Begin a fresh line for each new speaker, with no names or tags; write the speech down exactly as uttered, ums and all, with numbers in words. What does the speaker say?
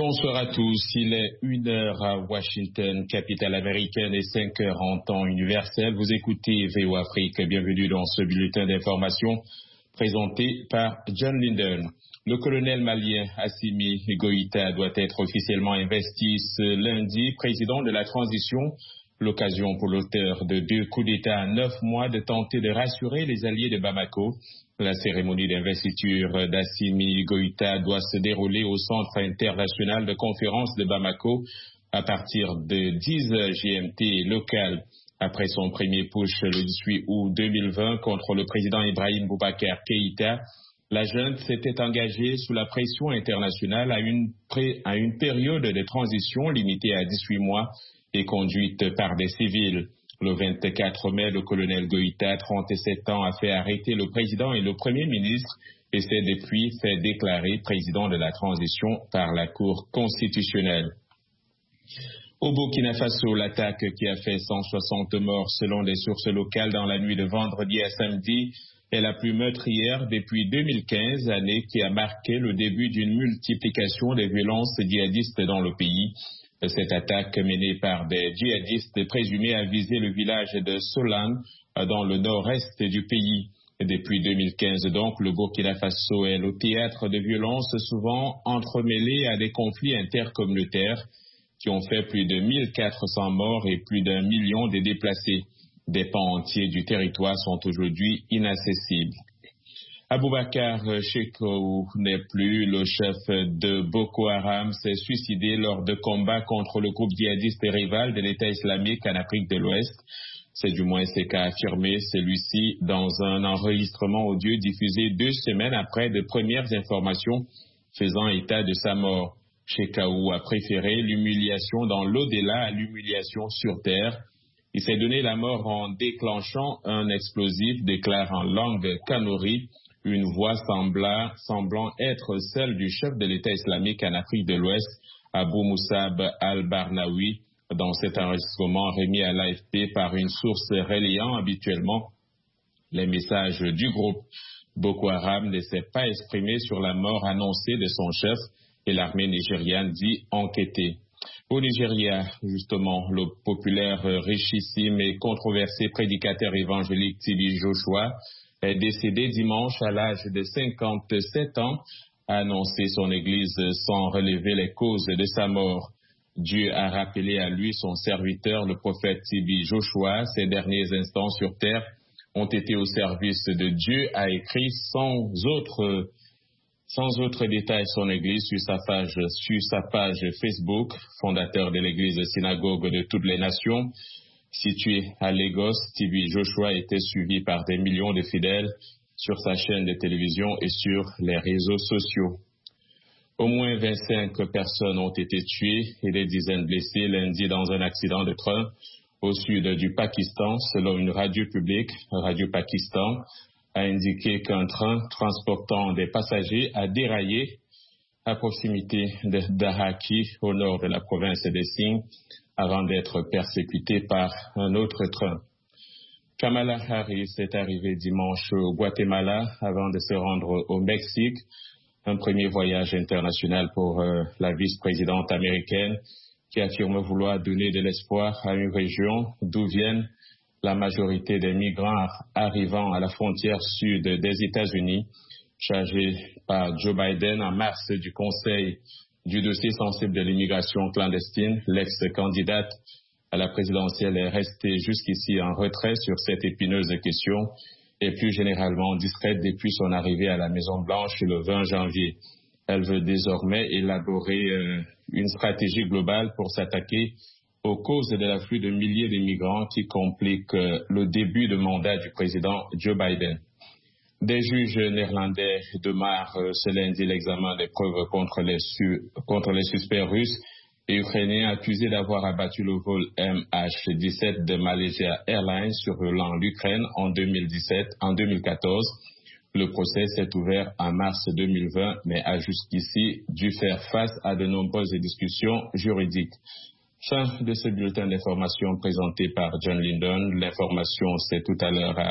Bonsoir à tous. Il est une heure à Washington, capitale américaine, et cinq heures en temps universel. Vous écoutez V O Afrique. Bienvenue dans ce bulletin d'information présenté par John Linden. Le colonel malien Assimi Goïta doit être officiellement investi ce lundi président de la transition. L'occasion pour l'auteur de deux coups d'État à neuf mois de tenter de rassurer les alliés de Bamako. La cérémonie d'investiture d'Assimi Goïta doit se dérouler au Centre international de conférence de Bamako à partir de dix heures G M T local. Après son premier push le dix-huit août deux mille vingt contre le président Ibrahim Boubacar Keïta, la junte s'était engagée sous la pression internationale à une, pré, à une période de transition limitée à dix-huit mois et conduite par des civils. Le vingt-quatre mai, le colonel Goïta, trente-sept ans, a fait arrêter le président et le premier ministre et s'est depuis fait déclarer président de la transition par la Cour constitutionnelle. Au Burkina Faso, l'attaque qui a fait cent soixante morts selon des sources locales dans la nuit de vendredi à samedi est la plus meurtrière depuis deux mille quinze, année qui a marqué le début d'une multiplication des violences djihadistes dans le pays. Cette attaque menée par des djihadistes présumés a visé le village de Solan dans le nord-est du pays. Depuis deux mille quinze, donc, le Burkina Faso est le théâtre de violences souvent entremêlées à des conflits intercommunautaires qui ont fait plus de mille quatre cents morts et plus d'un million de déplacés. Des pans entiers du territoire sont aujourd'hui inaccessibles. Aboubakar Shekau n'est plus le chef de Boko Haram, s'est suicidé lors de combats contre le groupe djihadiste rival de l'État islamique en Afrique de l'Ouest. C'est du moins ce qu'a affirmé celui-ci dans un enregistrement audio diffusé deux semaines après de premières informations faisant état de sa mort. Shekau a préféré l'humiliation dans l'au-delà à l'humiliation sur terre. Il s'est donné la mort en déclenchant un explosif, déclare en langue kanuri. Une voix sembla, semblant être celle du chef de l'État islamique en Afrique de l'Ouest, Abou Moussab al-Barnaoui, dans cet enregistrement remis à l'A F P par une source relayant habituellement les messages du groupe. Boko Haram ne s'est pas exprimé sur la mort annoncée de son chef et l'armée nigériane dit enquêter. Au Nigeria, justement, le populaire, richissime et controversé prédicateur évangélique T B Joshua est décédé dimanche à l'âge de cinquante-sept ans, a annoncé son église sans relever les causes de sa mort. Dieu a rappelé à lui son serviteur, le prophète T B Joshua. Ses derniers instants sur terre ont été au service de Dieu, a écrit sans autre, sans autre détail son église sur sa page, sur sa page Facebook. Fondateur de l'église synagogue de toutes les nations, situé à Lagos, T B Joshua était suivi par des millions de fidèles sur sa chaîne de télévision et sur les réseaux sociaux. Au moins vingt-cinq personnes ont été tuées et des dizaines blessées lundi dans un accident de train au sud du Pakistan, selon une radio publique. Radio Pakistan a indiqué qu'un train transportant des passagers a déraillé à proximité de Dahaki, au nord de la province de Sindh, avant d'être persécuté par un autre train. Kamala Harris est arrivée dimanche au Guatemala avant de se rendre au Mexique, un premier voyage international pour euh, la vice-présidente américaine qui affirme vouloir donner de l'espoir à une région d'où viennent la majorité des migrants arrivant à la frontière sud des États-Unis. Chargé par Joe Biden en mars du Conseil du dossier sensible de l'immigration clandestine, l'ex-candidate à la présidentielle est restée jusqu'ici en retrait sur cette épineuse question et plus généralement discrète depuis son arrivée à la Maison-Blanche le vingt janvier. Elle veut désormais élaborer euh, une stratégie globale pour s'attaquer aux causes de l'afflux de milliers de migrants qui compliquent euh, le début de mandat du président Joe Biden. Des juges néerlandais démarrent euh, ce lundi l'examen des preuves contre les, su- contre les suspects russes et ukrainiens accusés d'avoir abattu le vol M H dix-sept de Malaysia Airlines survolant l'Ukraine en deux mille dix-sept, en deux mille quatorze. Le procès s'est ouvert en mars deux mille vingt, mais a jusqu'ici dû faire face à de nombreuses discussions juridiques. Fin de ce bulletin d'information présenté par John Linden. L'information, c'est tout à l'heure à